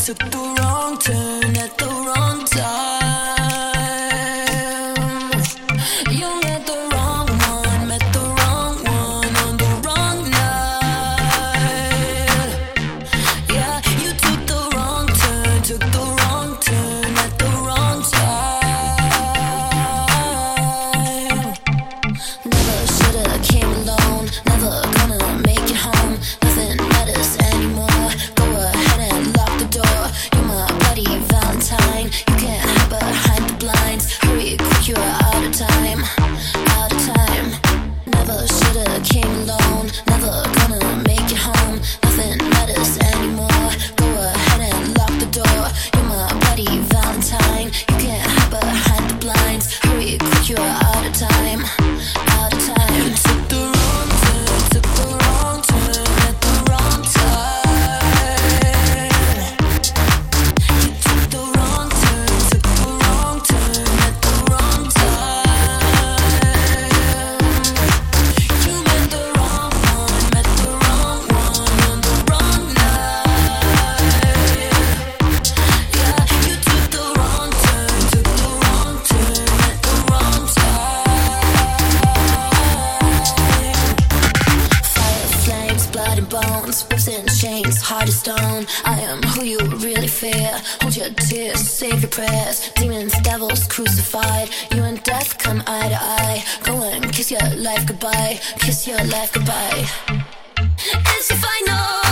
took the wrong turn at the wrong time. You met the wrong one, met the wrong one on the wrong night. Yeah, you took the wrong turn, took the wrong turn at the wrong time. Never should've came alone, never gonna make it home. Nothing matters anymore. Go ahead and lock the door. You're my bloody Valentine. You can't hide behind the blinds. Hurry, quick, you're out of time. Out of time. Never should've came alone, never gonna make it home. Nothing matters anymore. Go ahead and lock the door. You're my bloody Valentine. You can't hide behind the blinds. Hurry, quick, you're out of time. Out of time. You took the wrong turn, took the wrong turn at the wrong time. You took the wrong turn, took the wrong turn at the wrong time. You met the wrong one, met the wrong one on the wrong night. Yeah, you took the wrong turn at the wrong time. Fire, flames, blood and bones, whips and chains, heart of stone. I am who you really fear. Hold your tears, save your prayers. Demons, devils, crucified. You and death come eye to eye. Go and kiss your life goodbye. Kiss your life goodbye. It's your final.